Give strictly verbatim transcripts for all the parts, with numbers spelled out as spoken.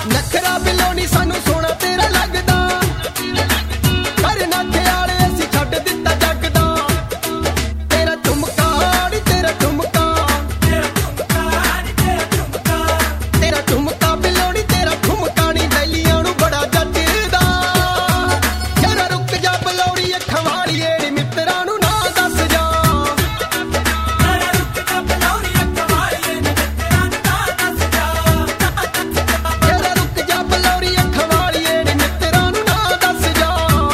ਨਖਰਾ ਬਿੱਲੋ ਨੀ ਸਾਨੂੰ ਸੋਹਣਾ ਤੇਰਾ ਲੱਗਦਾ, ਪਰ ਨਾਥੇ ਵਾਲੇ ਅਸੀਂ ਛੱਡ ਦਿੱਤਾ ਜੱਗ ਦਾ। ਤੇਰਾ ਝੁਮਕਾ ਨੀ ਤੇਰਾ ਝੁਮਕਾ, ਤੇਰਾ ਝੁਮਕਾ ਬਿੱਲੋ ਨੀ ਤੇਰਾ ਝੁਮਕਾ ਨੀ ਬੈਲੀਆਂ ਨੂੰ ਬੜਾ ਜੱਜਦਾ। ਜਰਾ ਰੁਕ ਜਾ ਬਲੌੜੀ ਅੱਖਾਂ ਵਾਲੀਏ ਨੀ ਮਿੱਤਰਾਂ ਨੂੰ ਨਾ ਦੱਸ ਜਾ। ਜਰਾ ਰੁਕ ਜਾ ਬਲੌੜੀ ਅੱਖਾਂ ਵਾਲੀਏ ਨੀ ਮਿੱਤਰਾਂ ਨੂੰ ਨਾ ਦੱਸ ਜਾ। ਜਰਾ ਰੁਕ ਜਾ ਬਲੌੜੀ ਅੱਖਾਂ ਵਾਲੀਏ ਨੀ ਮਿੱਤਰਾਂ ਨੂੰ ਨਾ ਦੱਸ ਜਾ।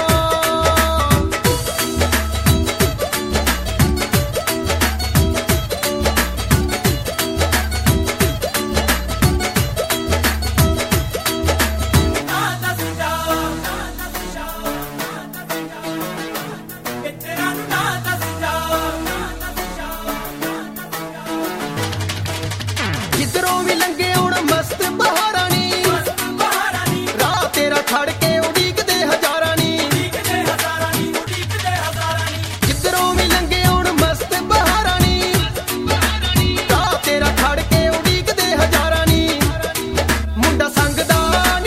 ਜਿੱਧਰੋਂ ਵੀ ਲੰਘੇ ਹੁਣ ਮਸਤ ਬਹਾਰਾਂ ਨੀ, ਰਾਹ ਤੇਰਾ ਖੜ ਕੇ ਉਡੀਕਦੇ ਹਜ਼ਾਰਾਂ ਨੀ। ਜਿੱਧਰੋਂ ਵੀ ਲੰਘੇ ਹੁਣ ਮਸਤ ਬਹਾਰਾਂ ਨੀ, ਰਾਹ ਤੇਰਾ ਖੜ ਕੇ ਉਡੀਕਦੇ ਹਜ਼ਾਰਾਂ ਨੀ। ਮੁੰਡਾ ਸੰਗਦਾ